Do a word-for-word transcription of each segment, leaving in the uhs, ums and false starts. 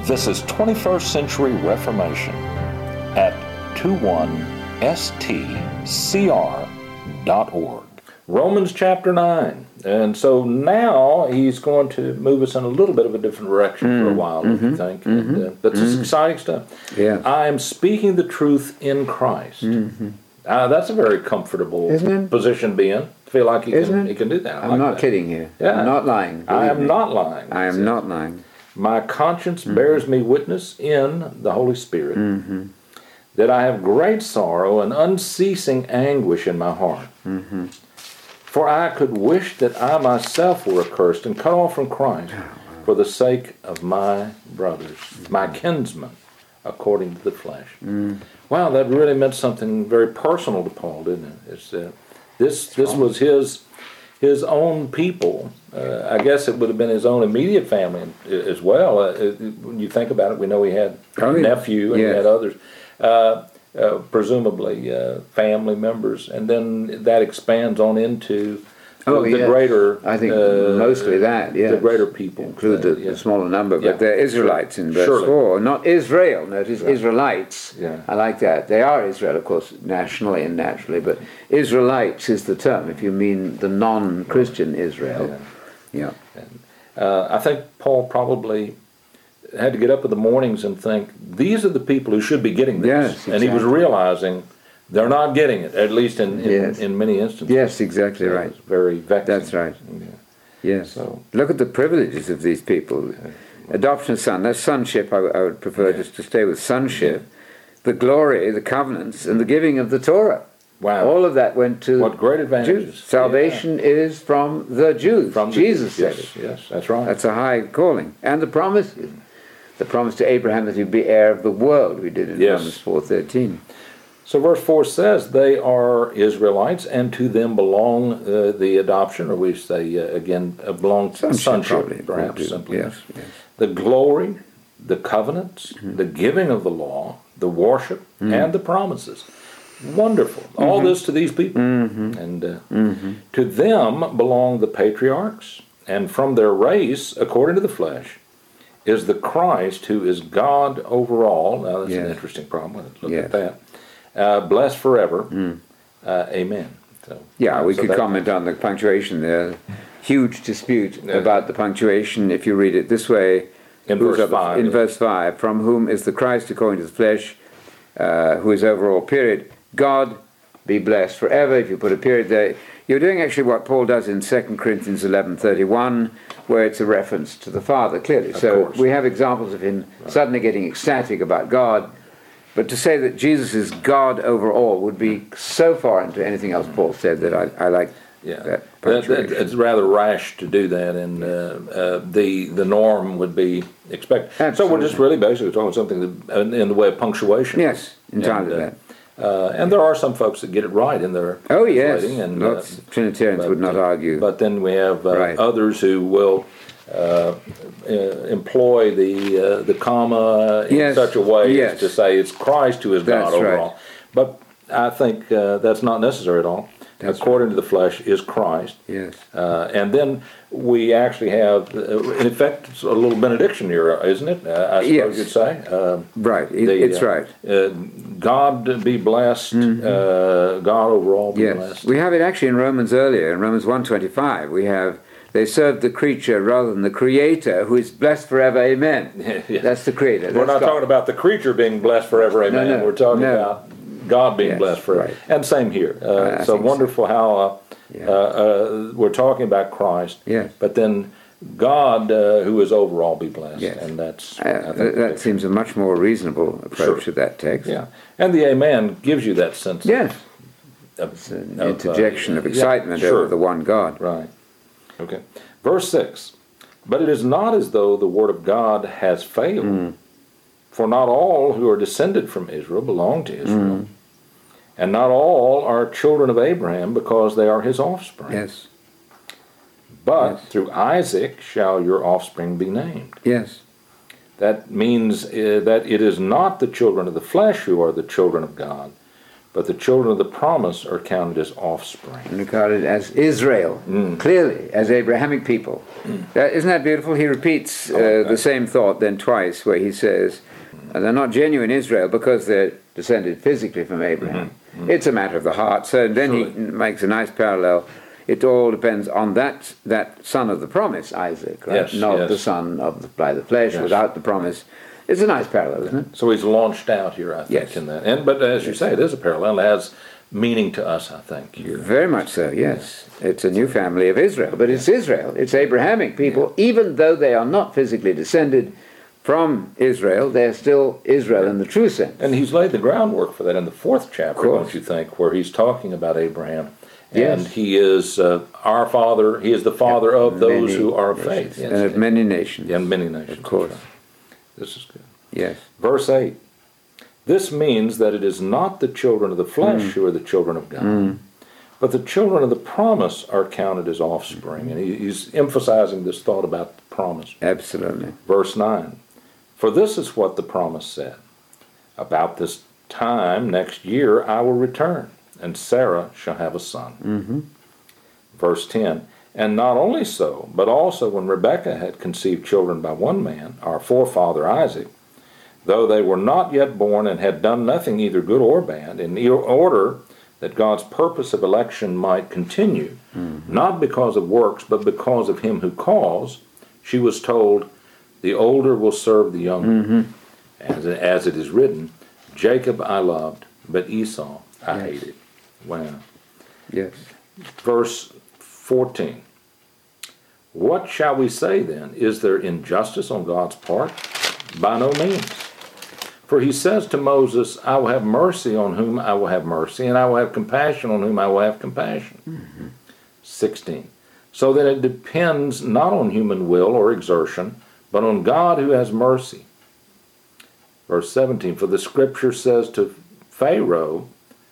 This is twenty-first Century Reformation at twenty-one S T C R dot org. Romans chapter nine. And so now he's going to move us in a little bit of a different direction mm, for a while, mm-hmm, if you think. Mm-hmm, and, uh, but mm-hmm. It's exciting stuff. Yeah. I am speaking the truth in Christ. Mm-hmm. Uh, that's a very comfortable position to be in. Feel like he can, he can do that. I I'm like not that. kidding here. Yeah. I'm not lying. I am me. not lying. I am says. not lying. My conscience mm-hmm. bears me witness in the Holy Spirit mm-hmm. that I have great sorrow and unceasing anguish in my heart. Mm-hmm. For I could wish that I myself were accursed and cut off from Christ for the sake of my brothers, mm-hmm. my kinsmen, according to the flesh. Mm. Wow, that really meant something very personal to Paul, didn't it? It's, uh, this this was his his own people. Uh, I guess it would have been his own immediate family as well. Uh, it, when you think about it, we know he had a nephew and yes. he had others. Uh, Uh, presumably uh, family members, and then that expands on into the, oh, the yes. greater. I think uh, mostly that, yeah, the greater people include the, uh, yeah. the smaller number, but yeah. they're Israelites in verse Surely. four, not Israel. Notice right. Israelites. Yeah. I like that. They are Israel, of course, nationally and naturally, but Israelites is the term if you mean the non-Christian Israel. Yeah. yeah. And, uh, I think Paul probably had to get up in the mornings and think, these are the people who should be getting this. Yes, exactly. And he was realizing they're not getting it, at least in, in, yes. in many instances. Yes, exactly so right. It's very vexing. That's right. Yeah. Yes. So, look at the privileges of these people. Adoption of son, that's sonship. I, I would prefer yeah. just to stay with sonship. Yeah. The glory, the covenants, and the giving of the Torah. Wow. All of that went to what great advantages. Jews. Salvation yeah. is from the Jews. From Jesus the, said yes, it. Yes, that's right. That's a high calling. And the promises. The promise to Abraham that he'd be heir of the world, we did in yes. Romans four thirteen. So verse four says, they are Israelites, and to them belong uh, the adoption, or we say, uh, again, uh, belong to sonship, sonship, probably, perhaps, simply. Yes, yes. The glory, the covenants, mm-hmm. the giving of the law, the worship, mm-hmm. and the promises. Wonderful. Mm-hmm. All this to these people. Mm-hmm. And uh, mm-hmm. to them belong the patriarchs, and from their race, according to the flesh, is the Christ who is God over all. Now that's yes. an interesting problem. Let's look yes. at that. Uh, blessed forever. Mm. Uh, amen. So, yeah, we so could that, comment on the punctuation there. Huge dispute yeah. about the punctuation if you read it this way. In verse five. In yeah. verse five, from whom is the Christ according to the flesh, uh, who is over all, period. God be blessed forever. If you put a period there, you're doing actually what Paul does in Second Corinthians eleven thirty-one, where it's a reference to the Father, clearly. Of so course. we have examples of him right. suddenly getting ecstatic about God, but to say that Jesus is God over all would be so far into anything else Paul said that I, I like yeah. that That, punctuation. that, it's rather rash to do that, and uh, uh, the the norm would be expected. Absolutely. So we're just really basically talking something that, in, in the way of punctuation. Yes, entirely and, uh, that. Uh, and there are some folks that get it right in their oh yes, translating, and lots uh, Trinitarians but, would not uh, argue. But then we have uh, right. others who will uh, uh, employ the uh, the comma in yes. such a way yes. as to say it's Christ who is That's God overall. right. But I think uh, that's not necessary at all. That's According right. to the flesh is Christ. Yes. Uh, and then we actually have, uh, in effect, it's a little benediction here, isn't it? Uh, I suppose yes. you'd say. Uh, right. It, the, it's uh, right. Uh, God be blessed. Mm-hmm. Uh, God overall be yes. blessed. We have it actually in Romans earlier, in Romans one twenty-five. We have, they serve the creature rather than the Creator, who is blessed forever, amen. yeah. That's the Creator. We're That's not God. talking about the creature being blessed forever, amen. No, no, We're talking no. about God being yes, blessed forever. right. And same here. Uh, Uh, so so. wonderful how uh, Yeah. uh, uh, we're talking about Christ, Yes. but then God, uh, who is overall, be blessed. Yes. And that's, Uh, I that think, that seems a much more reasonable approach Sure. to that text. yeah. And the amen gives you that sense Yes. of, It's an of, uh, interjection of yeah, excitement sure. over the one God. Right. Okay. Verse six. But it is not as though the word of God has failed, Mm. for not all who are descended from Israel belong to Israel, Mm. and not all are children of Abraham because they are his offspring. Yes. But Yes. through Isaac shall your offspring be named. Yes. That means uh, that it is not the children of the flesh who are the children of God, but the children of the promise are counted as offspring. And regarded as Israel, Mm. clearly, as Abrahamic people. That, isn't that beautiful? He repeats uh, Oh, the same thought then twice, where he says, uh, they're not genuine Israel because they're descended physically from Abraham. Mm-hmm. It's a matter of the heart. So then he Surely. makes a nice parallel. It all depends on that that son of the promise, Isaac, right? Yes, Not yes. the son of the, by the flesh, Yes. without the promise. It's a nice parallel, isn't it? So he's launched out here, I think, Yes. in that. And but as you say, it is a parallel. It has meaning to us, I think, here. Very much so, yes. It's a new family of Israel, but it's Israel. It's Abrahamic people. Even though they are not physically descended from Israel, they're still Israel in the true sense. And he's laid the groundwork for that in the fourth chapter, course. don't you think, where he's talking about Abraham. And Yes. he is uh, our father. He is the father of those Many who are of nations. faith. Yes. And of many nations. Yeah, many nations. Of course. This is good. Yes. Verse eight. This means that it is not the children of the flesh Mm. who are the children of God, Mm. but the children of the promise are counted as offspring. And he, he's emphasizing this thought about the promise. Absolutely. Verse nine. For this is what the promise said. About this time next year I will return, and Sarah shall have a son. Mm-hmm. Verse ten. And not only so, but also when Rebekah had conceived children by one man, our forefather Isaac, though they were not yet born and had done nothing either good or bad, in order that God's purpose of election might continue, Mm-hmm. not because of works, but because of him who calls, she was told, the older will serve the younger. Mm-hmm. As, as it is written, Jacob I loved, but Esau I Yes. hated. Wow. Yes. Verse fourteen. What shall we say then? Is there injustice on God's part? By no means. For he says to Moses, I will have mercy on whom I will have mercy, and I will have compassion on whom I will have compassion. Mm-hmm. sixteen. So that it depends not on human will or exertion, but on God who has mercy. Verse seventeen. For the scripture says to Pharaoh,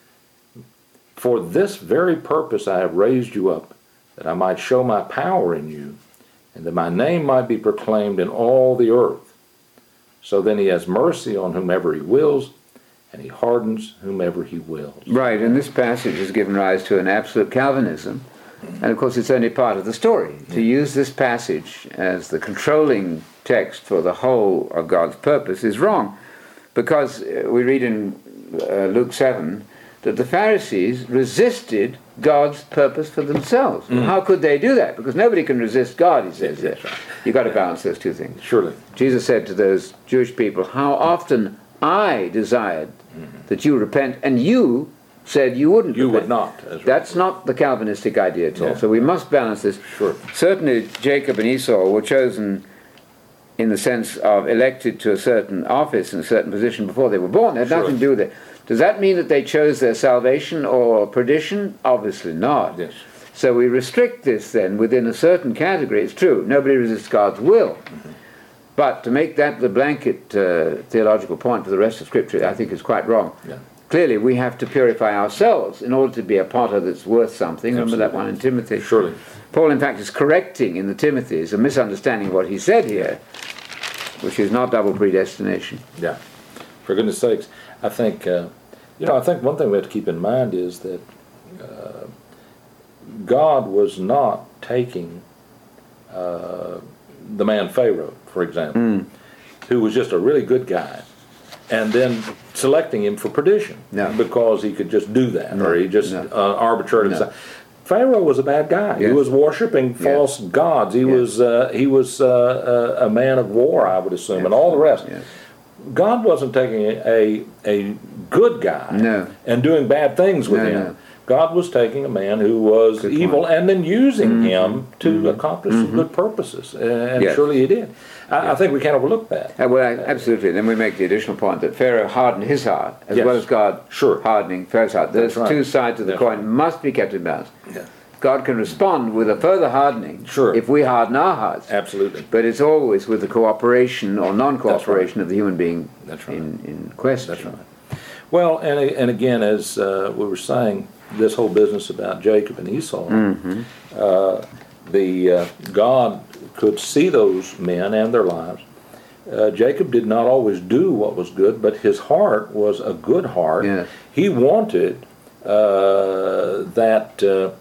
for this very purpose I have raised you up, that I might show my power in you, and that my name might be proclaimed in all the earth. So then he has mercy on whomever he wills, and he hardens whomever he wills. Right, and this passage has given rise to an absolute Calvinism. And of course it's only part of the story. To use this passage as the controlling text for the whole of God's purpose is wrong. Because uh, we read in uh, Luke seven that the Pharisees resisted God's purpose for themselves. Mm. How could they do that? Because nobody can resist God, he says there. You've got to balance those two things. Surely. Jesus said to those Jewish people, how often I desired Mm-hmm. that you repent, and you said you wouldn't You repent. would not. As That's not the Calvinistic idea at all. Yeah. So we must balance this. Sure. Certainly Jacob and Esau were chosen in the sense of elected to a certain office and a certain position before they were born. It had Sure. nothing to do with it. Does that mean that they chose their salvation or perdition? Obviously not. Yes. So we restrict this then within a certain category. It's true, nobody resists God's will. Mm-hmm. But to make that the blanket uh, theological point for the rest of Scripture, I think is quite wrong. Yeah. Clearly, we have to purify ourselves in order to be a potter that's worth something. Remember that one in Timothy? Surely. Paul, in fact, is correcting in the Timothy's a misunderstanding of what he said here, which is not double predestination. Yeah. For goodness sakes, I think, uh, you know, I think one thing we have to keep in mind is that uh, God was not taking uh, the man Pharaoh, for example, Mm. who was just a really good guy, and then selecting him for perdition No. because he could just do that, No. or he just No. uh, arbitrarily No. decide. Pharaoh was a bad guy. He Yes. was worshiping false gods. He Yes. was uh, he was uh, a, a man of war, I would assume, and all the rest. Yes. God wasn't taking a a good guy No. and doing bad things with No, him. no. God was taking a man who was Good evil point. and then using Mhm. him to Mhm. accomplish some good purposes, and Yes. surely he did. I, I think we can't overlook that. Uh, well, I- absolutely. Then we make the additional point that Pharaoh hardened his heart, as Yes. well as God Sure. hardening Pharaoh's heart. Those That's right. two sides of the That's coin right. must be kept in balance. Yeah. God can respond with a further hardening Sure. if we harden our hearts. Absolutely. But it's always with the cooperation or non-cooperation of the human being That's right. in, in question. That's right. Well, and and again, as uh, we were saying, this whole business about Jacob and Esau, Mhm. uh, the uh, God could see those men and their lives, uh, Jacob did not always do what was good, but his heart was a good heart. Yes. He wanted uh, that uh,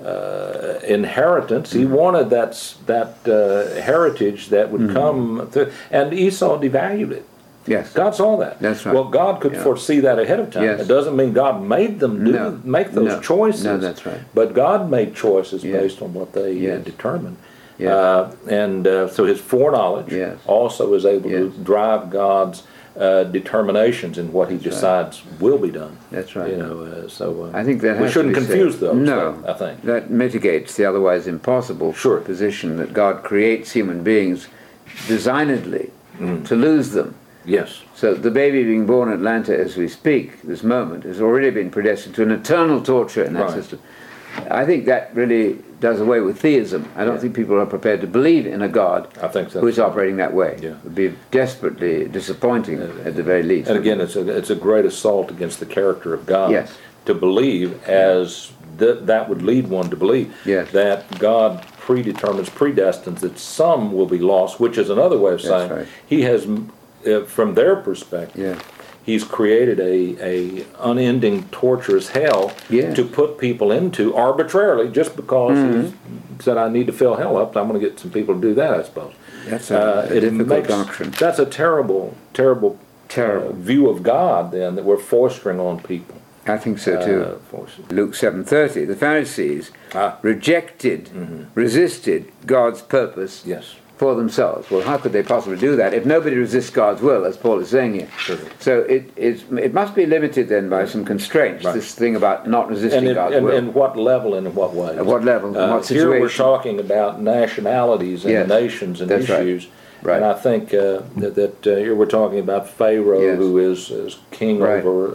uh, inheritance. He wanted that s- that uh, heritage that would come through, and Esau devalued it. Yes. God saw that. That's right. Well, God could Yeah. foresee that ahead of time. Yes. It doesn't mean God made them do No. make those No. choices. No, that's right. But God made choices Yes. based on what they uh, Yes. determined. Yes. Uh, and uh, so his foreknowledge Yes. also is able Yes. to drive God's uh, determinations in what He That's right. decides will be done. That's right. You know, uh, so uh, I think that we has shouldn't to be confuse said. those. No, though, I think that mitigates the otherwise impossible Sure. position that God creates human beings designedly Mm. to lose them. yes, So the baby being born in Atlanta as we speak, this moment, has already been predestined to an eternal torture in that Right. system. I think that really does away with theism. I don't Yeah. think people are prepared to believe in a God I think so. who is operating that way. Yeah. It would be desperately disappointing at the very least. And again, it's a it's a great assault against the character of God. Yes. To believe as that that would lead one to believe Yes. that God predetermines, predestines that some will be lost, which is another way of That's saying right. He has, uh, from their perspective, Yeah. He's created a, a unending torturous hell Yes. to put people into arbitrarily just because Mm-hmm. He said I need to fill hell up. I'm going to get some people to do that, I suppose. That's a, Uh, a it difficult makes- doctrine. That's a terrible, terrible, Terrible. uh, view of God. Then that we're fostering on people. I think so too. Uh, forcing- Luke seven thirty, the Pharisees Ah. rejected, resisted God's purpose Yes. for themselves. Well, how could they possibly do that if nobody resists God's will, as Paul is saying here? Sure. So it, it's, it must be limited then by some constraints, Right. this thing about not resisting And, in, God's and, will. and what level and in what way? At what level, in Uh, what here we're situation. talking about nationalities and Yes. nations and That's right. issues. Right. And I think uh, that, that uh, here we're talking about Pharaoh, Yes. who is, is king Right. over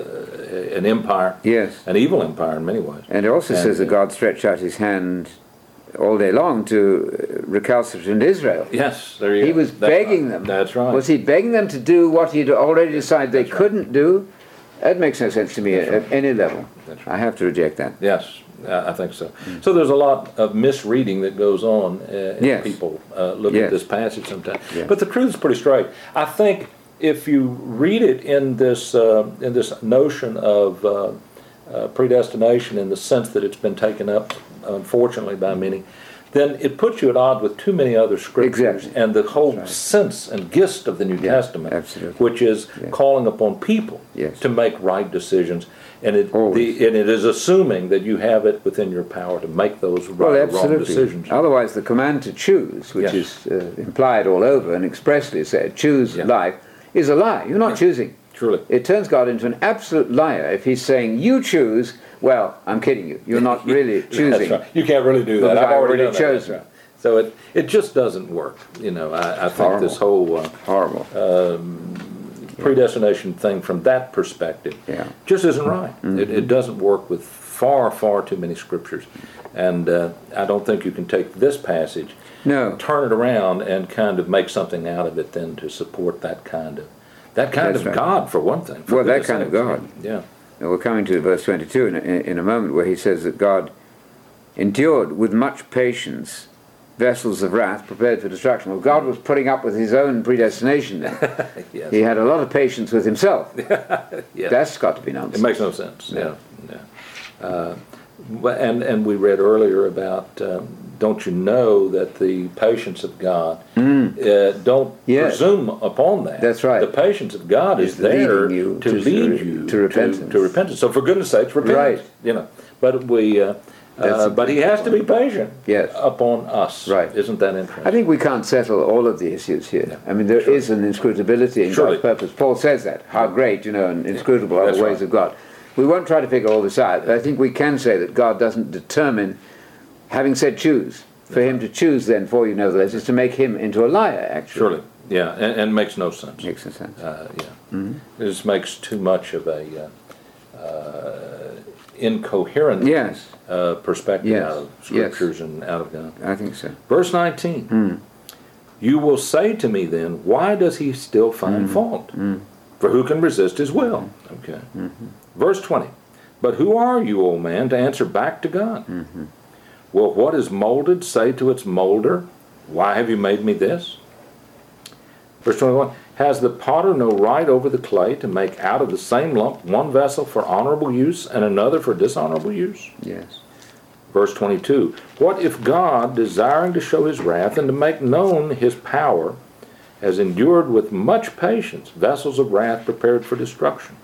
uh, an empire, Yes. an evil empire in many ways. And it also And, says that uh, God stretched out his hand all day long to uh, recalcitrant Israel. Yes, there you He go. was That's begging right. them. That's right. Was he begging them to do what he'd already decided they That's right. couldn't do? That makes no sense to me That's at, right. at any level. That's right. I have to reject that. Yes, uh, I think so. So there's a lot of misreading that goes on uh, in Yes. people uh, look Yes. at this passage sometimes. Yes. But the truth is pretty straight. I think if you read it in this uh, in this notion of uh, uh, predestination in the sense that it's been taken up, unfortunately, by many, then it puts you at odds with too many other scriptures Exactly. and the whole That's right. sense and gist of the New Yeah, Testament, absolutely. which is Yes. calling upon people Yes. to make right decisions. And it, Always. the, and it is assuming that you have it within your power to make those right Well, or wrong absolutely. decisions. Otherwise, the command to choose, which Yes. is uh, implied all over and expressly said, choose Yeah. life, is a lie. You're not Yeah. choosing. Truly. It turns God into an absolute liar if he's saying, you choose. Well, I'm kidding you. You're not really choosing. That's right. You can't really do that. Because I've I've already, already done that. chosen. That's right. So it, it just doesn't work. You know, I, I think Horrible. this whole uh, Horrible. predestination thing from that perspective Yeah. just isn't right. It, it doesn't work with far, far too many scriptures. And uh, I don't think you can take this passage, No. turn it around, and kind of make something out of it then to support that kind of that kind That's of right. God, for one thing. for Well, that goodness kind of sakes. God. Yeah. Now, we're coming to verse twenty-two in a, in a moment, where he says that God endured with much patience vessels of wrath prepared for destruction. Well, God was putting up with his own predestination then. Yes. He had a lot of patience with himself. Yeah. That's got to be It nonsense. makes no sense. No. Yeah, yeah. Uh, but- and and we read earlier about um, don't you know that the patience of God uh, don't Yes. presume upon that. That's right. The patience of God is Is there leading you to, to- lead to- you to repentance. To, repentance. So for goodness sakes, repent. Right. You know, but we. Uh, That's uh, but he has to be patient. Yes. Upon us. Right. Isn't that interesting? I think we can't settle all of the issues here. No. I mean, there is an inscrutability in Surely. God's purpose. Paul says that. How great, you know, and inscrutable are That's the ways right. of God. We won't try to figure all this out, but I think we can say that God doesn't determine, having said choose, for him to choose then for you nevertheless, is to make him into a liar, actually. Surely. Yeah, and, and makes no sense. Makes no sense. Uh, yeah. It just makes too much of a uh, uh, incoherent Yes. uh, perspective Yes. out of Yes. scriptures and out of God. I think so. Verse nineteen. You will say to me then, why does he still find fault? For who can resist his will? Okay. Verse twenty. But who are you, O man, to answer back to God? Will what is molded say to its molder, why have you made me this? Verse twenty-one, has the potter no right over the clay to make out of the same lump one vessel for honorable use and another for dishonorable use? Yes. Verse twenty-two, what if God, desiring to show his wrath and to make known his power, has endured with much patience vessels of wrath prepared for destruction?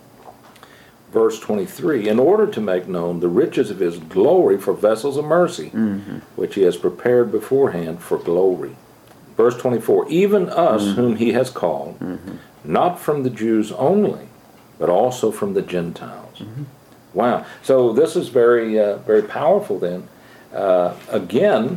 Verse twenty-three, in order to make known the riches of his glory for vessels of mercy, mm-hmm. which he has prepared beforehand for glory. Verse twenty-four, even us mm-hmm. whom he has called, mm-hmm. not from the Jews only, but also from the Gentiles. Mm-hmm. Wow. So this is very, uh, very powerful then. Uh, again,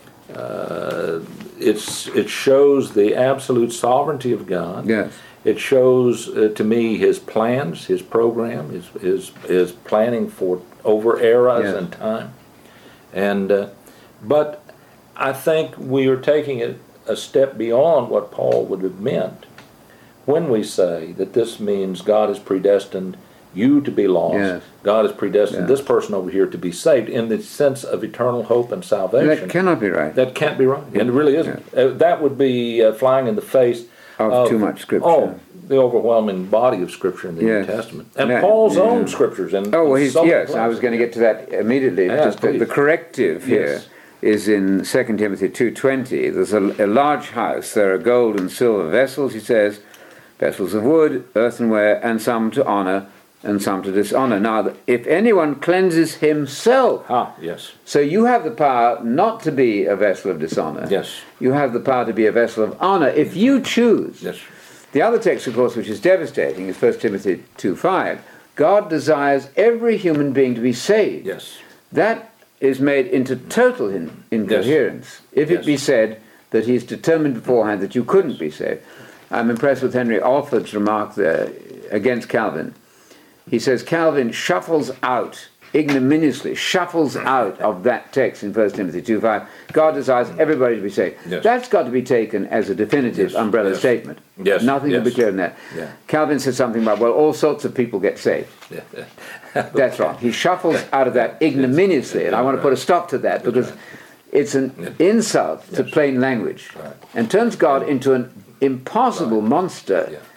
uh, it's it shows the absolute sovereignty of God. Yes. It shows uh, to me his plans, his program, his his, his planning for over eras yes. and time. And uh, but I think we are taking it a step beyond what Paul would have meant when we say that this means God has predestined you to be lost. Yes. God has predestined yes. this person over here to be saved in the sense of eternal hope and salvation. That cannot be right. That can't be right. And it really isn't. Yes. Uh, that would be uh, flying in the face of, of too much Scripture. Oh, the overwhelming body of Scripture in the yes. New Testament. And that, Paul's yeah. own Scriptures. And oh, well, he's, so yes, I was going to get to that immediately. Yeah, Just the, the corrective here yes. is in Second Timothy two twenty. There's a, a large house. There are gold and silver vessels, he says, vessels of wood, earthenware, and some to honor, and some to dishonor. Now, if anyone cleanses himself, ah, yes. So you have the power not to be a vessel of dishonor. Yes. You have the power to be a vessel of honor if you choose. Yes. The other text, of course, which is devastating, is First Timothy two five. God desires every human being to be saved. Yes. That is made into total in, incoherence. Yes. If it yes. be said that he's determined beforehand that you couldn't be saved. I'm impressed with Henry Alford's remark there against Calvin. He says Calvin shuffles out, ignominiously, shuffles out of that text in First Timothy two five. God desires everybody to be saved. Yes. That's got to be taken as a definitive yes. umbrella yes. statement. Yes. Nothing yes. to be clearer than that. Yeah. Calvin said something about, well, all sorts of people get saved. Yeah. That's right. He shuffles out of that ignominiously, and I want to put a stop to that because it's an yes. insult yes. to plain language right. and turns God into an impossible right. monster. Yeah.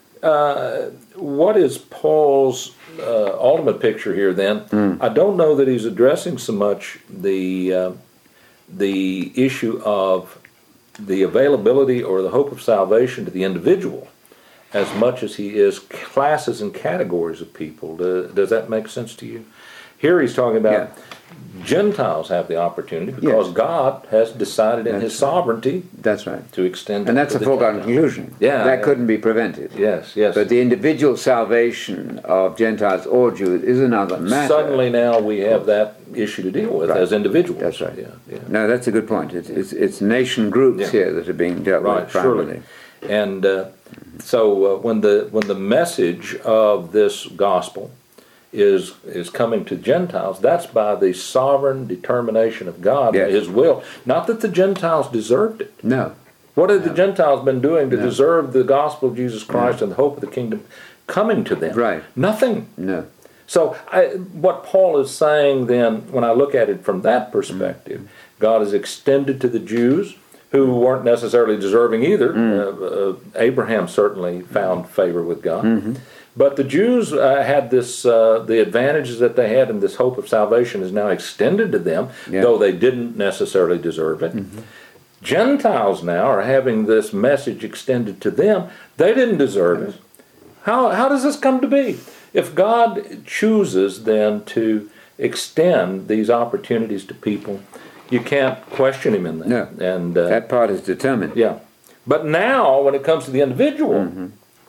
Uh, what is Paul's uh, ultimate picture here then? Mm. I don't know that he's addressing so much the uh, the issue of the availability or the hope of salvation to the individual as much as he is classes and categories of people. Does, does that make sense to you? Here he's talking about yeah. Gentiles have the opportunity because yes. God has decided in that's his sovereignty that's right. to extend and it that's to a the foregone Gentiles. conclusion. Yeah, that yeah. couldn't be prevented. Yes, yes. But the individual salvation of Gentiles or Jews is another matter. Suddenly now we have that issue to deal with right. as individuals. That's right. Yeah, yeah. No, that's a good point. It's, it's, it's nation groups yeah. here that are being dealt right, with primarily. Surely. And uh, so uh, when the when the message of this gospel is is coming to Gentiles, that's by the sovereign determination of God, yes. His will. Not that the Gentiles deserved it. No. What have no. the Gentiles been doing to no. deserve the gospel of Jesus Christ no. and the hope of the kingdom coming to them? Right. Nothing. No. So I, what Paul is saying then, when I look at it from that perspective, mm-hmm. God has extended to the Jews who weren't necessarily deserving either. Mm. Uh, uh, Abraham certainly found favor with God. Mm-hmm. But the Jews uh, had this, uh, the advantages that they had, and this hope of salvation is now extended to them, yeah. though they didn't necessarily deserve it. Mm-hmm. Gentiles now are having this message extended to them. They didn't deserve it. How, how does this come to be? If God chooses then to extend these opportunities to people, you can't question Him in that. No, and uh, that part is determined. Yeah. But now, when it comes to the individual, mm-hmm.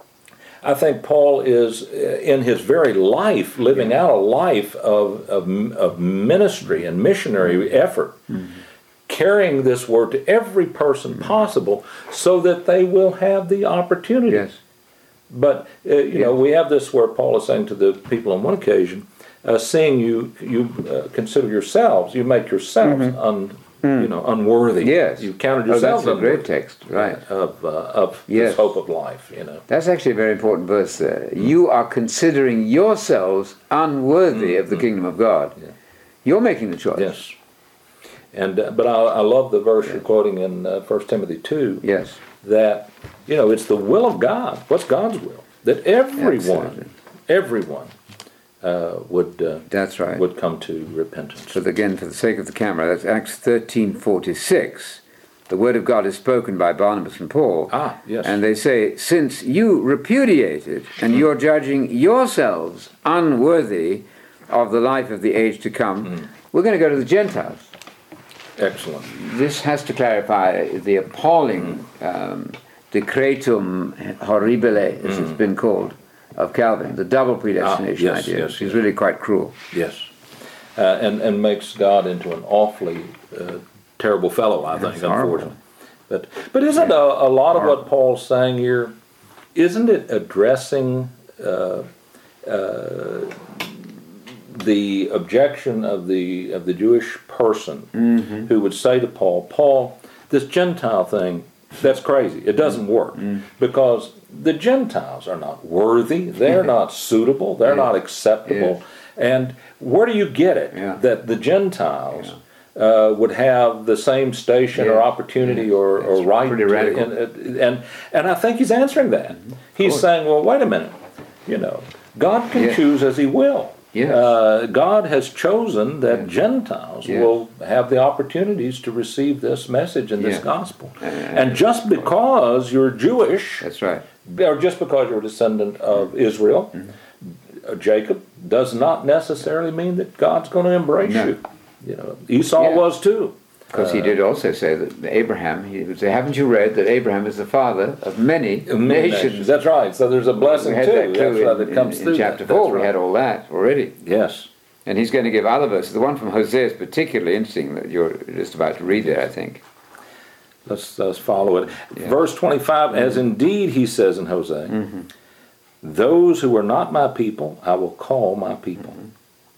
I think Paul is, in his very life, living yeah. out a life of, of, of ministry and missionary mm-hmm. effort, mm-hmm. carrying this word to every person mm-hmm. possible so that they will have the opportunity. Yes. But, uh, you yes. know, we have this where Paul is saying to the people on one occasion, uh, seeing you, you uh, consider yourselves, you make yourselves mm-hmm. un, mm. you know, unworthy. Yes. You counted oh, yourselves that's a unworthy. Great text, right. Of, uh, of yes. this hope of life, you know. That's actually a very important verse there. Mm-hmm. You are considering yourselves unworthy mm-hmm. of the kingdom of God. Yeah. You're making the choice. Yes. And uh, but I, I love the verse yes. you're quoting in uh, First Timothy two. Yes. That You know, it's the will of God. What's God's will? That everyone, Absolutely. everyone uh, would uh, That's right. would come to repentance. So again, for the sake of the camera, that's Acts thirteen forty-six. The word of God is spoken by Barnabas and Paul. Ah, yes. And they say, since you repudiated and you're judging yourselves unworthy of the life of the age to come, mm. we're going to go to the Gentiles. Excellent. This has to clarify the appalling um, decretum horribile, as mm. it's been called, of Calvin, the double predestination ah, yes, idea, yes, which yes. is really quite cruel. Yes. Uh, and, and makes God into an awfully uh, terrible fellow, I think, That's horrible. unfortunately. But but isn't a, a lot of what Paul's saying here, isn't it addressing uh, uh, the objection of the of the Jewish person mm-hmm. who would say to Paul, Paul, this Gentile thing, that's crazy. It doesn't work mm-hmm. because the Gentiles are not worthy. They're not suitable. They're yeah. not acceptable. Yeah. And where do you get it yeah. that the Gentiles yeah. uh, would have the same station yeah. or opportunity yeah. or, or right? Pretty radical. And, and and I think he's answering that. Mm-hmm. He's saying, well, wait a minute. You know, God can yeah. choose as He will. Yes. Uh, God has chosen that yes. Gentiles yes. will have the opportunities to receive this message and this yes. gospel. Uh, and just because you're Jewish, that's right. or just because you're a descendant of Israel, mm-hmm. Jacob, does not necessarily mean that God's going to embrace no. you. You know, Esau yeah. was too. Because uh, he did also say that Abraham, he would say, haven't you read that Abraham is the father of many, many nations? nations? That's right. So there's a blessing we had too. That That's in, right. That comes in, through in chapter that. four. Right. We had all that already. Yes. And he's going to give other verses. The one from Hosea is particularly interesting that you're just about to read there, I think. Let's, let's follow it. Yeah. Verse twenty-five, mm-hmm. as indeed he says in Hosea, mm-hmm. those who are not my people, I will call my people. Mm-hmm.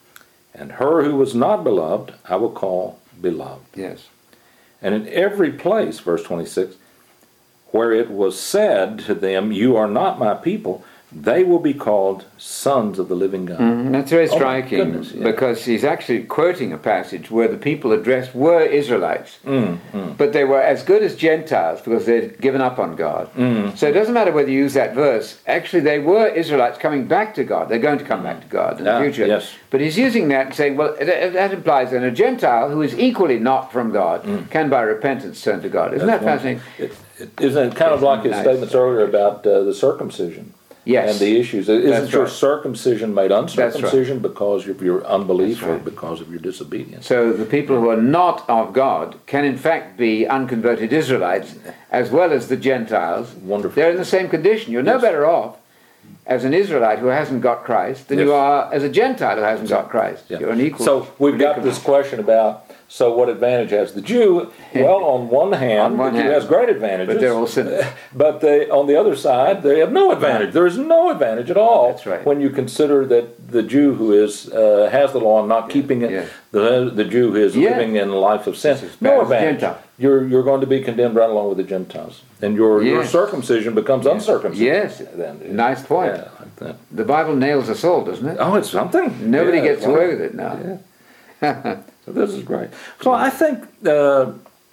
And her who was not beloved, I will call beloved. Yes. And in every place, verse twenty-six, where it was said to them, you are not my people, they will be called sons of the living God. Mm, that's very oh striking goodness, yeah. because he's actually quoting a passage where the people addressed were Israelites, mm, mm. but they were as good as Gentiles because they'd given up on God. Mm. So it doesn't matter whether you use that verse. Actually, they were Israelites coming back to God. They're going to come back to God in ah, the future. Yes. But he's using that and saying, well, that implies that a Gentile who is equally not from God mm. can by repentance turn to God. Isn't That's that fascinating? It, it, isn't it kind of like his nice. statements earlier about uh, the circumcision? Yes. And the issues. Isn't That's your right. circumcision made uncircumcision right. because of your unbelief right. or because of your disobedience? So the people who are not of God can in fact be unconverted Israelites as well as the Gentiles. Wonderful. They're in the same condition. You're no yes. better off as an Israelite who hasn't got Christ than yes. you are as a Gentile who hasn't got Christ. Yeah. You're an equal. So we've got this question about, so what advantage has the Jew? Well, on one hand, on one the Jew hand, has great advantages. But they're all sinners. But they, on the other side, they have no advantage. There is no advantage at all. That's right. When you consider that the Jew who is uh, has the law and not keeping it, yeah. the the Jew who is yeah. living in a life of sin, no advantage. You're you're going to be condemned right along with the Gentiles, and your yes. your circumcision becomes yes. uncircumcision. Yes, then nice point. Yeah, like that. The Bible nails us all, doesn't it? Oh, it's something. Nobody yeah, gets away with it now. Yeah. So this is great. So I think uh,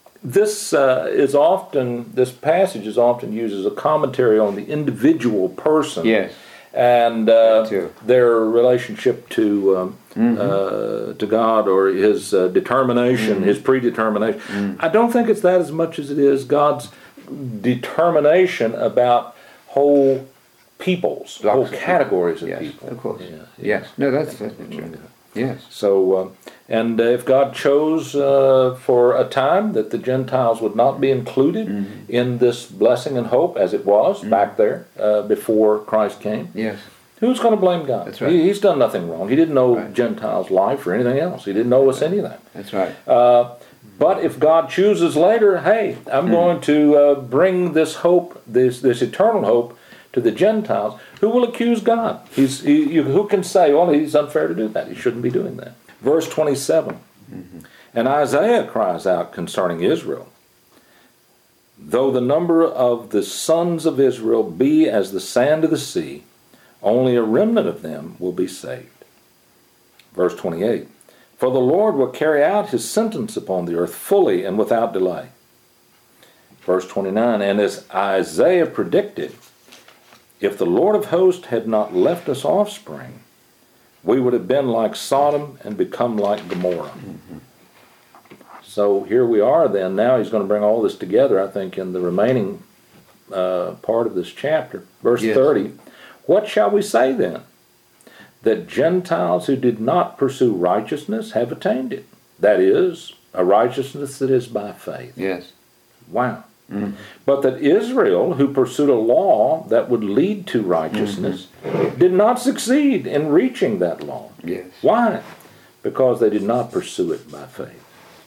this uh, is often, this passage is often used as a commentary on the individual person. Yes. And uh, too. their relationship to um, mm-hmm. uh, to God, or his uh, determination, mm-hmm. his predetermination. Mm-hmm. I don't think it's that as much as it is God's determination about whole peoples, Blocks whole of categories people. of Yes, people. of course. Yeah, yeah. Yes. No, that's definitely true. Yes. So, uh, and if God chose uh, for a time that the Gentiles would not be included mm-hmm. in this blessing and hope, as it was mm-hmm. back there uh, before Christ came, yes. who's going to blame God? That's right. He, he's done nothing wrong. He didn't know right. Gentiles' life or anything else. He didn't know us anything. That's right. Uh, but if God chooses later, hey, I'm mm-hmm. going to uh, bring this hope, this this eternal hope, to the Gentiles, who will accuse God? He's, he, you, who can say, well, he's unfair to do that. He shouldn't be doing that. Verse twenty-seven, mm-hmm. and Isaiah cries out concerning Israel, though the number of the sons of Israel be as the sand of the sea, only a remnant of them will be saved. Verse twenty-eight, for the Lord will carry out his sentence upon the earth fully and without delay. Verse twenty-nine, and as Isaiah predicted, if the Lord of hosts had not left us offspring, we would have been like Sodom and become like Gomorrah. Mm-hmm. So here we are then. Now he's going to bring all this together, I think, in the remaining uh, part of this chapter. Verse yes. thirty, what shall we say then? That Gentiles who did not pursue righteousness have attained it. That is, a righteousness that is by faith. Yes. Wow. Mm-hmm. But that Israel, who pursued a law that would lead to righteousness, mm-hmm. did not succeed in reaching that law. Yes. Why? Because they did not pursue it by faith,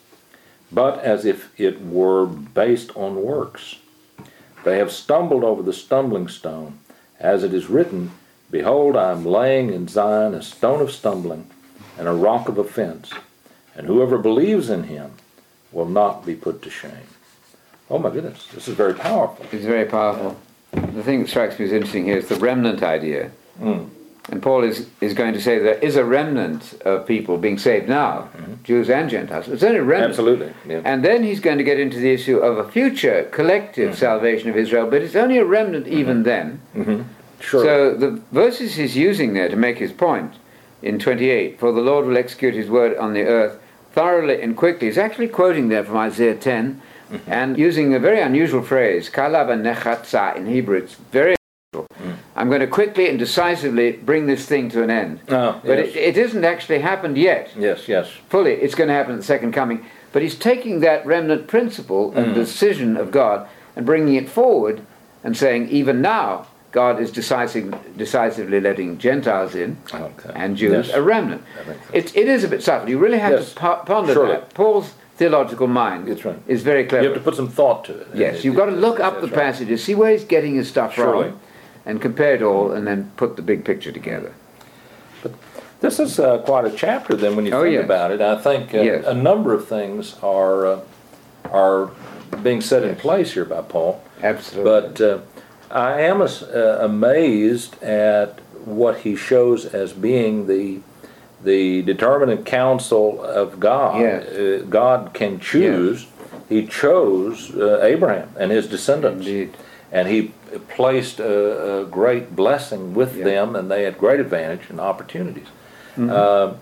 but as if it were based on works. They have stumbled over the stumbling stone, as it is written, behold, I am laying in Zion a stone of stumbling and a rock of offense, and whoever believes in him will not be put to shame. Oh my goodness, this is very powerful. It's very powerful. Yeah. The thing that strikes me as interesting here is the remnant idea. Mm. And Paul is, is going to say there is a remnant of people being saved now, mm-hmm. Jews and Gentiles. It's only a remnant. Absolutely. Yeah. And then he's going to get into the issue of a future collective mm-hmm. salvation of Israel, but it's only a remnant mm-hmm. even then. Mm-hmm. Sure. So the verses he's using there to make his point in twenty-eight, for the Lord will execute his word on the earth thoroughly and quickly. He's actually quoting there from Isaiah ten, mm-hmm. and using a very unusual phrase, kalava nechatza in Hebrew. It's very unusual. Mm. I'm going to quickly and decisively bring this thing to an end. Oh, but yes. it, it isn't actually happened yet. Yes, yes. Fully. It's going to happen at the second coming. But he's taking that remnant principle and mm. decision of God and bringing it forward and saying, even now, God is decisive, decisively letting Gentiles in okay. and Jews, yes. a remnant. It, it is a bit subtle. You really have yes. to po- ponder Surely. that. Paul's theological mind That's right. is very clever. You have to put some thought to it. Yes, it, you've it, got to look up the right. passages, see where he's getting his stuff Surely. from, and compare it all, and then put the big picture together. But this is uh, quite a chapter then when you oh, think yes. about it. I think uh, yes. a number of things are uh, are being set yes. in place here by Paul. Absolutely. But uh, I am uh, amazed at what he shows as being the the determinate counsel of God. Yes. Uh, God can choose. Yes. He chose uh, Abraham and his descendants. Indeed. And he placed a, a great blessing with yeah. them, and they had great advantage and opportunities. Mm-hmm. Uh,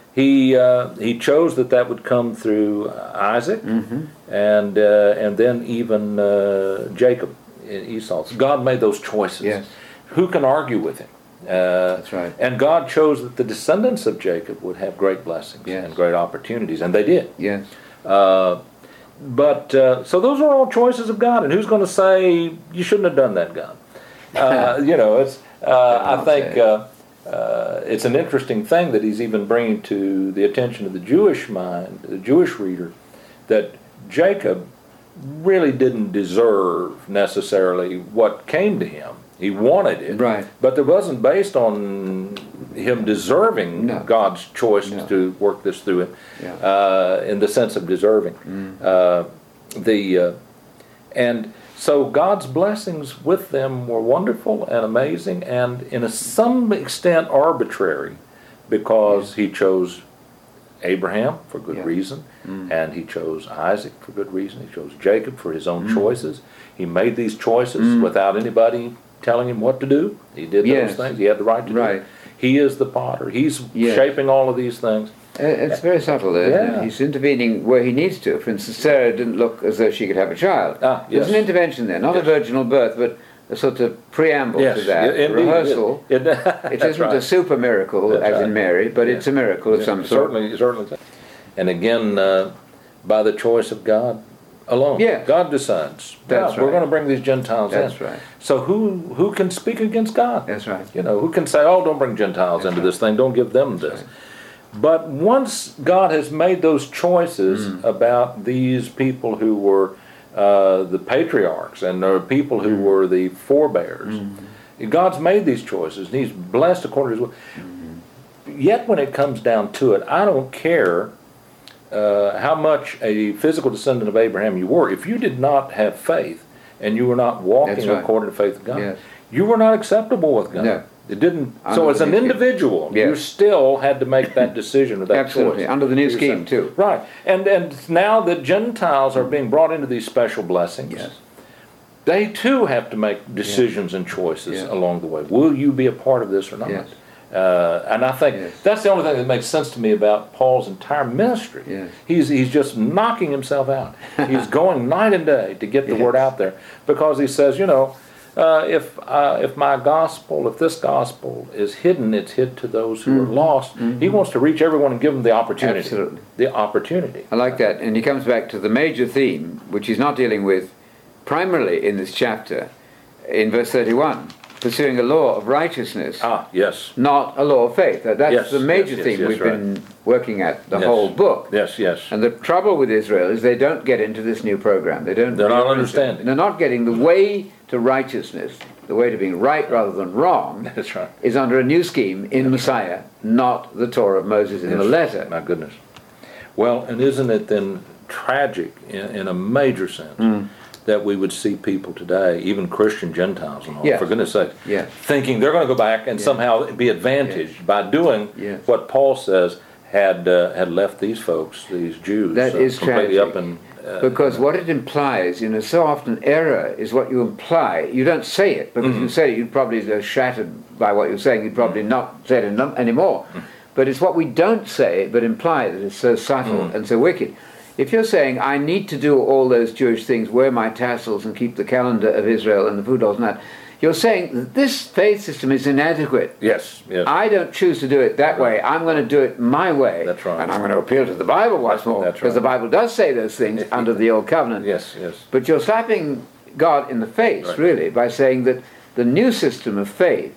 he uh, he chose that that would come through Isaac, mm-hmm. and uh, and then even uh, Jacob, Esau. So God made those choices. Yes. Who can argue with him? Uh, That's right. And God chose that the descendants of Jacob would have great blessings yes. and great opportunities, and they did. Yes. Uh, But, uh, so those are all choices of God, and who's going to say, you shouldn't have done that, God? Uh, you know, it's, uh, I think uh, uh, it's an interesting thing that he's even bringing to the attention of the Jewish mind, the Jewish reader, that Jacob really didn't deserve necessarily what came to him. He wanted it, right. but it wasn't based on him deserving no. God's choice no. to work this through him, yeah. uh, in the sense of deserving. Mm. Uh, the uh, and so God's blessings with them were wonderful and amazing, and in a some extent arbitrary, because yeah. he chose Abraham for good yeah. reason, mm. and he chose Isaac for good reason. He chose Jacob for his own mm. choices. He made these choices mm. without anybody telling him what to do. He did yes. those things. He had the right to right. do it. He is the potter. He's yes. shaping all of these things. It's very subtle there. Yeah. He's intervening where he needs to. For instance, Sarah didn't look as though she could have a child. Ah, yes. There's an intervention there, not yes. a virginal birth, but a sort of preamble yes. to that, Indeed. rehearsal. It, it, it isn't right. a super miracle, that's as right. in Mary, but yes. it's a miracle of yes. some sort. Certainly, certainly. And again, uh, by the choice of God alone. Yeah. God decides. That's yeah, right. We're going to bring these Gentiles That's in. That's right. So who who can speak against God? That's right. You know, who can say, oh, don't bring Gentiles That's into right. this thing, don't give them That's this. right. But once God has made those choices mm. about these people who were uh, the patriarchs and the people who mm. were the forebears, mm. God's made these choices, and He's blessed according to His will. Mm. Yet when it comes down to it, I don't care uh, how much a physical descendant of Abraham you were. If you did not have faith and you were not walking right. according to faith of God, yes. you were not acceptable with God. No. It didn't. Under So the as an new scheme. individual, Yes. you still had to make that decision or that Absolutely, choice. under the new for scheme yourself. too. Right. And and now that Gentiles are being brought into these special blessings, Yes. they too have to make decisions and choices Yes. along the way. Will you be a part of this or not? Yes. Uh, and I think Yes. that's the only thing that makes sense to me about Paul's entire ministry. Yes. He's he's just knocking himself out. He's going night and day to get the Yes. word out there, because he says, you know, uh, if uh, if my gospel, if this gospel is hidden, it's hid to those who Mm-hmm. are lost. He wants to reach everyone and give them the opportunity. Absolutely. The opportunity. I like that. And he comes back to the major theme, which he's not dealing with primarily in this chapter, in verse thirty-one, pursuing a law of righteousness, Ah, yes. not a law of faith. That- That's Yes, the major yes, yes, theme yes, we've right. been working at the Yes. whole book. Yes, yes. And the trouble with Israel is they don't get into this new program. They don't. They're not realize it. understanding. They're not getting the way to righteousness, the way to being right rather than wrong, That's right. is under a new scheme in Messiah, not the Torah of Moses in the Yes. letter. My goodness. Well, and isn't it then tragic in, in a major sense Mm. that we would see people today, even Christian Gentiles and all, Yes. for goodness sake, Yes. thinking they're going to go back and somehow be advantaged by doing Yes. what Paul says had uh, had left these folks, these Jews, That uh, is completely tragic. up and uh, Because what it implies, you know, so often error is what you imply. You don't say it, because if you say it, you'd probably be shattered by what you're saying. You'd probably not say it eno- anymore. But it's what we don't say, but imply that it's so subtle and so wicked. If you're saying, I need to do all those Jewish things, wear my tassels and keep the calendar of Israel and the food laws and that, you're saying that this faith system is inadequate. yes, yes, I don't choose to do it that way. I'm going to do it my way. That's right. And I'm going to appeal to the Bible once more. That's Because right. the Bible does say those things under the Old Covenant. yes, yes, But you're slapping God in the face, Right. really, by saying that the new system of faith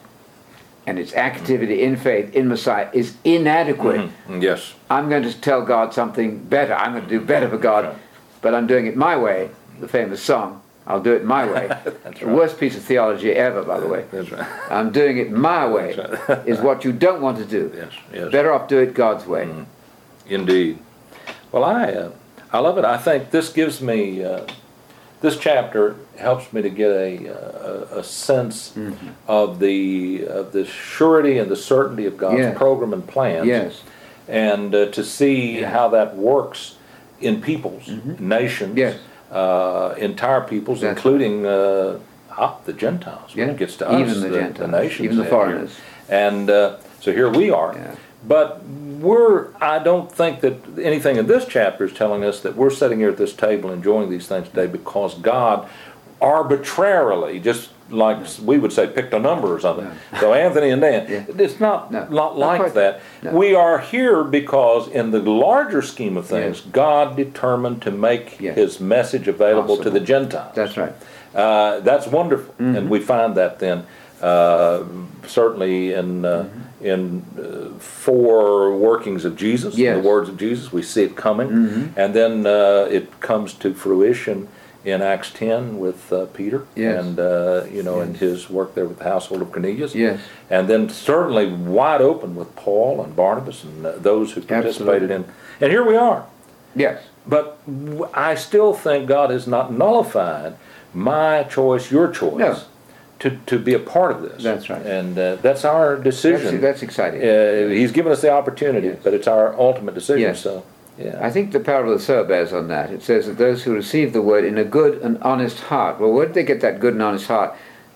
and its activity in faith in Messiah is inadequate. Mhm. yes, I'm going to tell God something better. I'm going to do better for God, right. but I'm doing it my way. The famous song, I'll do it my way. That's The right. worst piece of theology ever, by the way. That's right. I'm doing it my way That's is what you don't want to do. Yes, yes. Better off do it God's way. Indeed. Well, I uh, I love it. I think this gives me uh, this chapter helps me to get a a, a sense Mm-hmm. of the of the surety and the certainty of God's Yes. program and plans. Yes. And uh, to see Yeah. how that works in peoples, nations, Yes. uh, entire peoples, That's including uh, ah, the Gentiles. When Yeah. it gets to Even us, the Gentiles, nations, even the out foreigners. here. And uh, so here we are. Yeah. But we're, I don't think that anything in this chapter is telling us that we're sitting here at this table enjoying these things today because God arbitrarily, just like we would say, picked a number or something. So Anthony and Dan, Yeah. it's not, No, not not like quite that. that. No. We are here because in the larger scheme of things, Yes. God determined to make Yes. His message available to Possible. the Gentiles. That's right. Uh, that's wonderful, Mm-hmm. and we find that then uh, certainly in uh, Mm-hmm. in uh, four workings of Jesus, Yes. the words of Jesus. We see it coming, Mm-hmm. and then uh, it comes to fruition in Acts ten with uh, Peter, Yes. and uh, you know, Yes. and his work there with the household of Cornelius. Yes. And then certainly wide open with Paul and Barnabas and uh, those who participated Absolutely. in. And here we are. Yes. But w- I still think God has not nullified my choice, your choice, No. to, to be a part of this. That's right. And uh, that's our decision. That's, that's exciting. uh, he's given us the opportunity, Yes. but it's our ultimate decision. Yes. So, yeah. I think the parable of the sower bears on that. It says that those who receive the word in a good and honest heart. Well, where did they get that good and honest heart?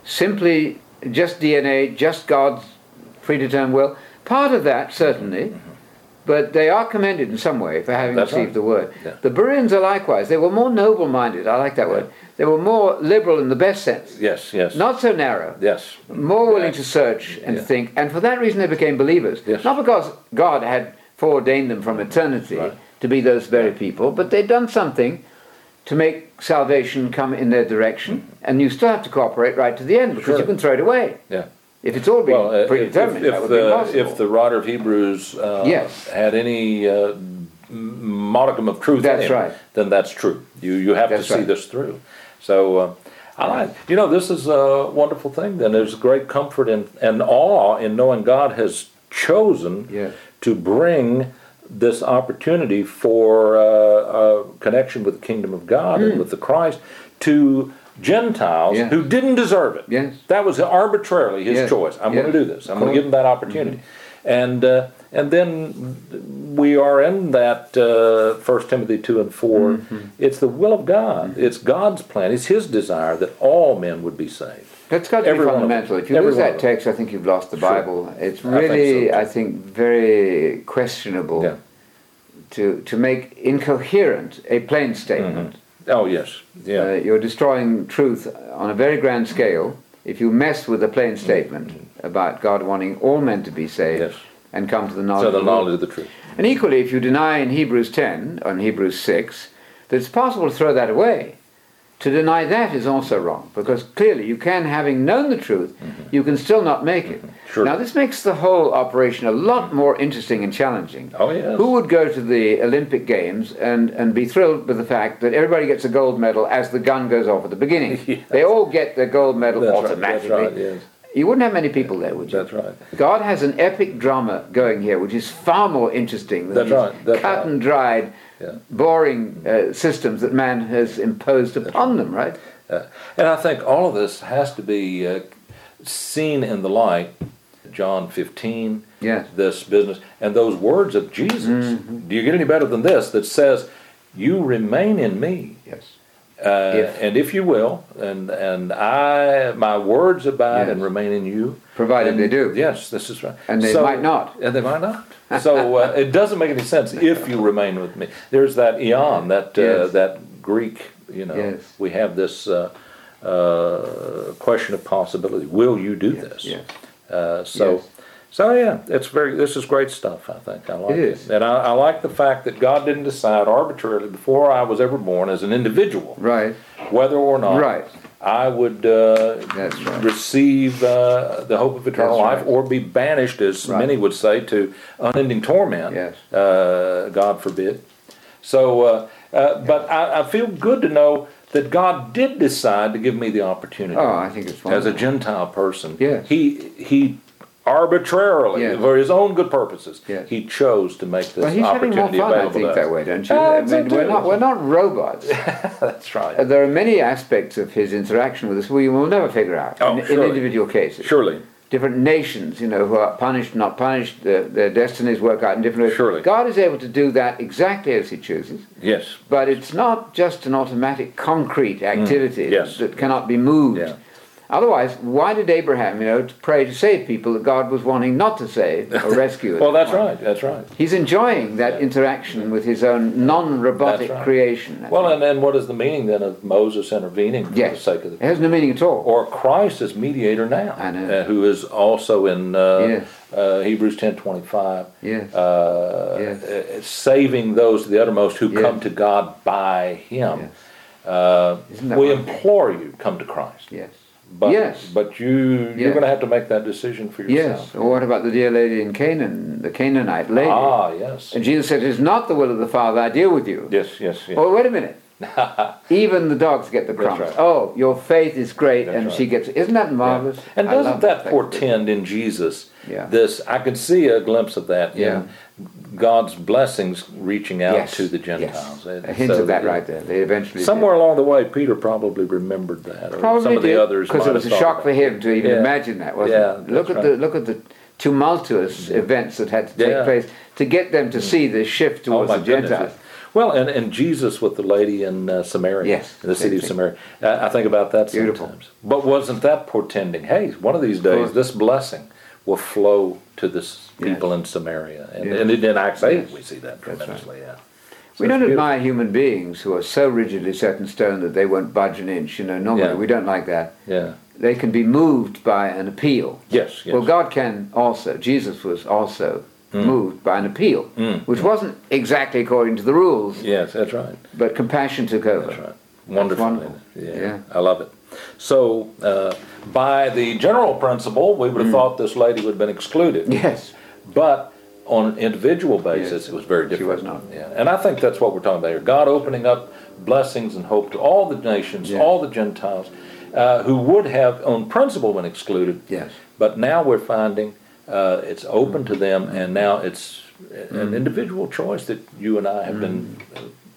Simply just D N A, just God's predetermined will. Part of that, certainly, but they are commended in some way for having That's received right. the word. Yeah. The Bereans are likewise. They were more noble-minded. I like that word. They were more liberal in the best sense. yes, yes. Not so narrow. yes. More willing to search and Yeah. think, and for that reason they became believers. Yes. Not because God had foreordained them from eternity Right. to be those very people, but they'd done something to make salvation come in their direction, and you still have to cooperate right to the end because Sure. you can throw it away. Yeah. If it's all been Well, uh, if, if, predetermined, if that would be the, impossible. if the writer of Hebrews uh, Yes. had any uh, m- modicum of truth That's in him, right. then that's true. You you have That's to see right. this through. So uh, I like, you know, this is a wonderful thing. Then there's great comfort and, and awe in knowing God has chosen Yes. to bring this opportunity for uh, a connection with the kingdom of God Hmm. and with the Christ to Gentiles Yeah. who didn't deserve it. Yes. That was arbitrarily his Yes. choice. I'm Yes. going to do this. I'm Of going to course. give him that opportunity. And uh, and then we are in that uh, First Timothy two and four. Mm-hmm. It's the will of God. It's God's plan. It's His desire that all men would be saved. That's got to Every be one of fundamental. them. If you Every lose one that of them. text, I think you've lost the Sure. Bible. It's I think so, really, too. I think, very questionable Yeah. to to make incoherent a plain statement. Oh yes. Yeah. Uh, you're destroying truth on a very grand scale if you mess with a plain statement about God wanting all men to be saved Yes. and come to the knowledge So the of the Lord. knowledge of the truth. And equally, if you deny in Hebrews ten or in Hebrews six that it's possible to throw that away, to deny that is also wrong, because clearly you can, having known the truth, you can still not make it. Sure. Now this makes the whole operation a lot more interesting and challenging. Oh yes. Who would go to the Olympic Games and, and be thrilled with the fact that everybody gets a gold medal as the gun goes off at the beginning? Yes. They all get their gold medal That's right. automatically. That's right. Yes. You wouldn't have many people there, would you? That's right. God has an epic drama going here, which is far more interesting than That's these right, that's cut right. and dried, Yeah. boring uh, systems that man has imposed upon them, right? Uh, and I think all of this has to be uh, seen in the light, John fifteen, Yes. this business, and those words of Jesus. Do you get any better than this that says, you remain in me, Yes. uh, If- and if you will, and and I, my words abide Yes. and remain in you. Provided and- they do. Yes, this is right. And they So- might not. And they might not. So uh, it doesn't make any sense if you remain with me. There's that eon, that uh, Yes. that Greek, you know, Yes. we have this uh, uh, question of possibility. Will you do this? Yes. Uh, so, Yes. so yeah, it's very. This is great stuff. I think I like It it, is. and I, I like the fact that God didn't decide arbitrarily before I was ever born as an individual Right. whether or not Right. I would uh, That's right. receive uh, the hope of eternal That's life right. or be banished, as Right. many would say, to unending torment. Yes. Uh, God forbid. So, uh, uh, but I, I feel good to know that God did decide to give me the opportunity. Oh, I think it's As wonderful. a Gentile person, Yes. he he arbitrarily, Yes. for his own good purposes, Yes. he chose to make this Well, he's having more opportunity fun, I available think, to that us. way, don't you? Ah, I so mean, we're too. not, we're not robots. That's right. Uh, there are many aspects of his interaction with us we will never figure out Oh, in, in surely. individual cases. Surely. Different nations, you know, who are punished, not punished, their, their destinies work out in different ways. Surely. God is able to do that exactly as he chooses, Yes. but it's not just an automatic, concrete activity Mm. Yes. that cannot be moved. Yeah. Otherwise, why did Abraham, you know, to pray to save people that God was wanting not to save or rescue? Well, that's right. That's right. He's enjoying that Yeah. interaction with his own non-robotic That's right. creation. I Well, think. and then what is the meaning then of Moses intervening for yes, the sake of it the has no meaning at all. or Christ as mediator now, I know. uh, who is also in uh, Yes. uh, Hebrews ten twenty five, Yes. uh, Yes. uh, saving those to the uttermost who Yes. come to God by Him. Yes. Uh, Isn't that we wonderful? implore you, come to Christ. Yes. But, Yes. but you you're Yes. going to have to make that decision for yourself. Yes. Or what about the dear lady in Canaan, the Canaanite lady? Ah, yes. And Jesus said, "It is not the will of the Father I deal with you." Yes, yes, yes. Oh, wait a minute. Even the dogs get the That's crumbs. right. Oh, your faith is great, That's and right. she gets. Isn't that marvelous? Yeah. And I doesn't love that fact. portend in Jesus Yeah. this? I can see a glimpse of that Yeah. in God's blessings reaching out Yes. to the Yes. Gentiles. And A hint so of that that- right there. They eventually Somewhere along the way, Peter probably remembered that, or Probably some of the did, others because might it was a have shock thought for about him to even Yeah. imagine that, wasn't Yeah, it? Look that's at the right. look at the tumultuous events that had to take Yeah. place to get them to see the shift Oh, towards my the goodness. Gentiles. Well, and, and Jesus with the lady in uh, Samaria, Yes, in the city of same Samaria. I, I think about that Beautiful. sometimes. But wasn't that portending? Hey, one of these days, course. this blessing will flow to this Yes. people in Samaria, and, Yes. and in Acts eight Yes. we see that That's right. tremendously. Yeah. So We it's don't beautiful. admire human beings who are so rigidly set in stone that they won't budge an inch. You know, normally Yeah. we don't like that. Yeah. They can be moved by an appeal. Yes. Yes. Well, God can also. Jesus was also moved by an appeal, Mm. which wasn't exactly according to the rules, Yes, that's right. but compassion took over. That's right. Wonderful. wonderful. Yeah, Yeah. I love it. So, uh, by the general principle, we would have thought this lady would have been excluded. Yes. But on an individual basis, Yes. it was very She different. was not. Yeah. And I think that's what we're talking about here. God opening up blessings and hope to all the nations, Yeah. all the Gentiles, uh, who would have, on principle, been excluded. Yes. But now we're finding uh, it's open to them, and now it's Mm. an individual choice that you and I have been uh,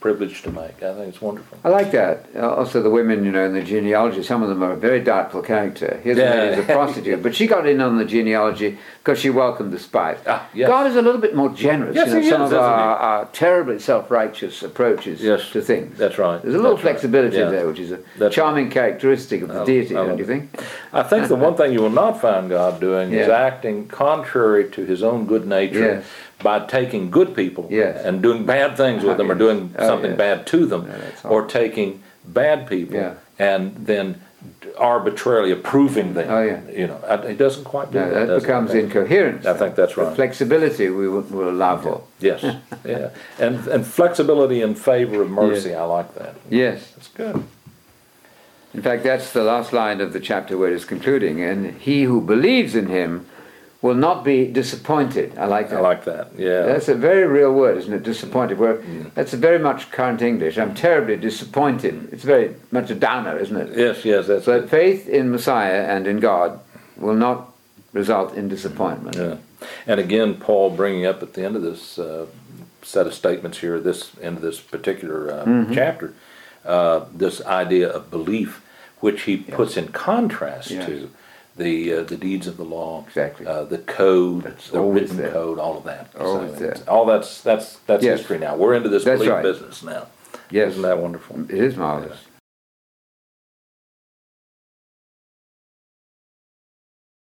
privilege to make. I think it's wonderful. I like that. Uh, Also, the women, you know, in the genealogy, some of them are a very doubtful character. Here's a Yeah. lady who's a prostitute, but she got in on the genealogy because she welcomed the spies. Ah, yes. God is a little bit more generous. Yes, you know, he some is, of isn't our, he? our terribly self-righteous approaches Yes, to things. that's right. There's a little That's right. flexibility Yeah. there, which is a That's charming characteristic of the I- deity, I don't love you it. think? I think the one thing you will not find God doing is Yeah. acting contrary to his own good nature Yes. by taking good people Yes. and doing bad things with them or Yes. doing Oh, something yes. bad to them, Yeah, that's or all. taking bad people Yeah. and then arbitrarily approving them. Oh, yeah. You know, I- he doesn't quite do No, that. that does he? becomes incoherent. I think that's The right. flexibility we will, will allow for. Yes, yeah, and and flexibility in favor of mercy. Yes. I like that. Yes. That's good. In fact, that's the last line of the chapter where it's concluding. And he who believes in him will not be disappointed. I like that. I like that. Yeah. That's a very real word, isn't it? Disappointed. Where that's very much current English. I'm terribly disappointed. It's very much a downer, isn't it? Yes, yes, that's But it. faith in Messiah and in God will not result in disappointment. Yeah. And again, Paul bringing up at the end of this uh, set of statements here, this end of this particular uh, Mm-hmm. chapter, uh, this idea of belief, which he puts in contrast Yes. to the uh, the deeds of the law, Exactly. uh, the code, That's the always written there. code, all of that. Always there. it's- all that's that's that's Yes. history now. We're into this That's belief right. business now. Yes. Isn't that wonderful? It is marvelous.